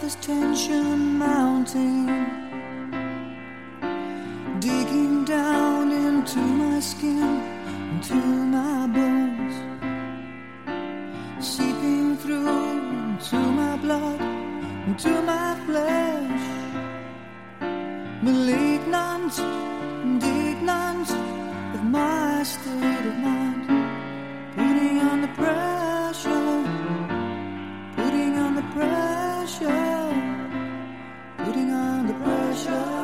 this tension mounting, digging down into my skin, into my bones, seeping through into my blood, into my flesh, malignant, indignant of my state of mind, putting on the pressure, putting on the pressure, putting on the pressure.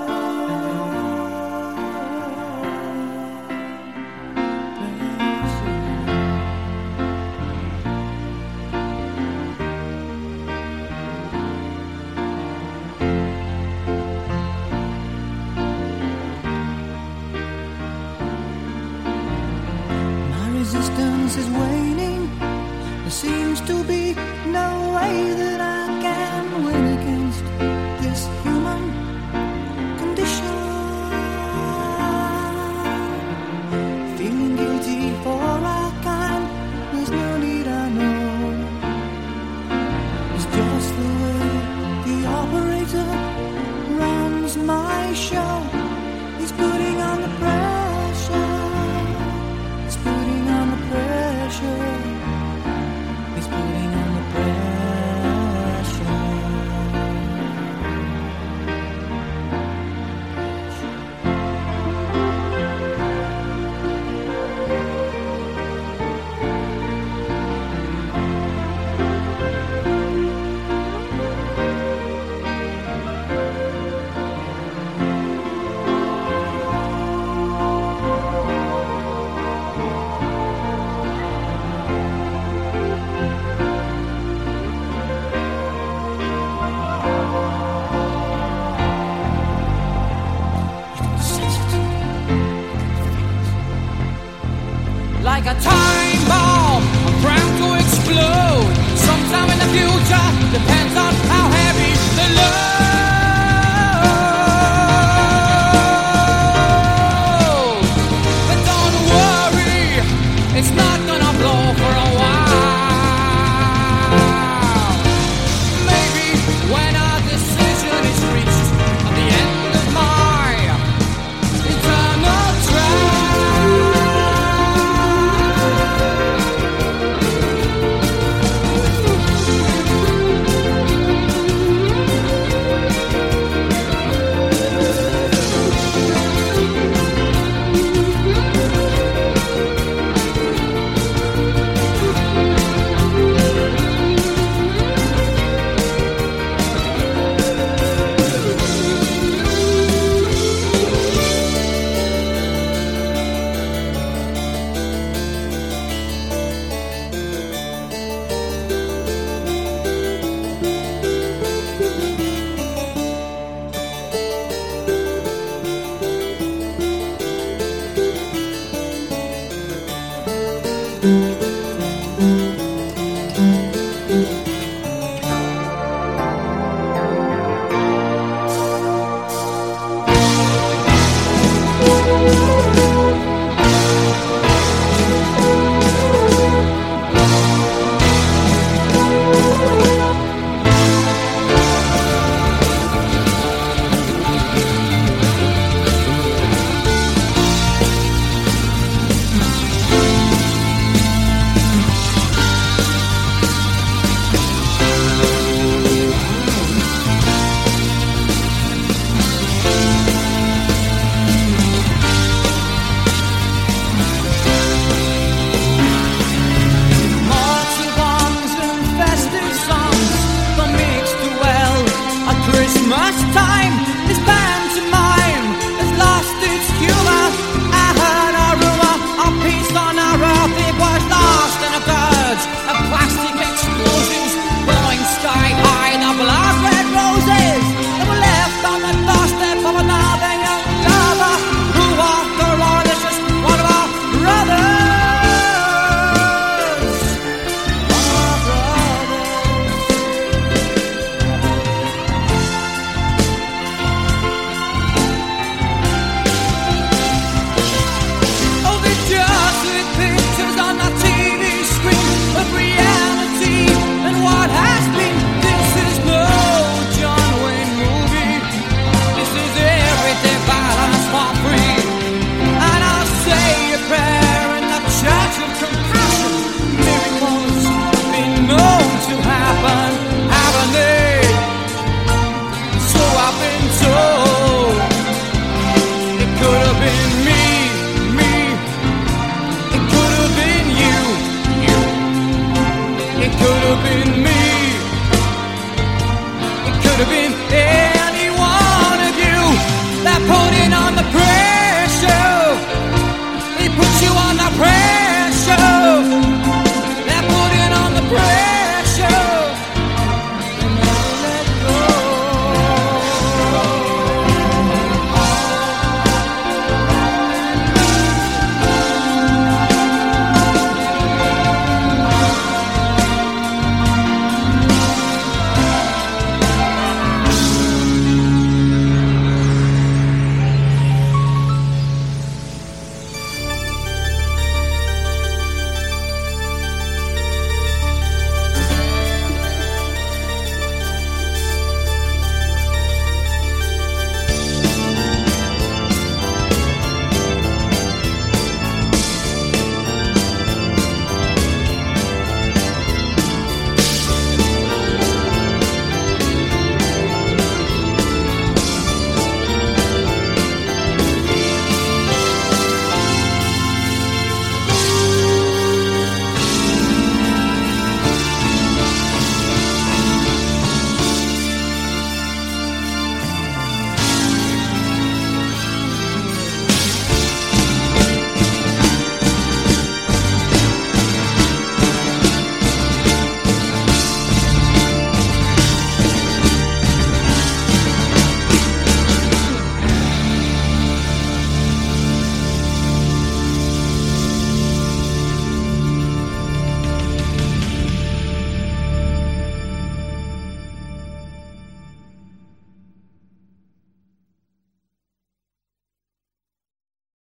Resistance is waning. There seems to be no way that I can win against this human condition. Feeling guilty for our kind, there's no need, I know. It's just the way the operator runs my show. He's putting on the pressure. He's putting on the pressure. He's putting on the pressure. Like a time bomb, bound to explode. Sometime in the future, depends on how heavy the load. But don't worry, it's not gonna blow for a while. Maybe when our decision is reached at the end of my eternal drive.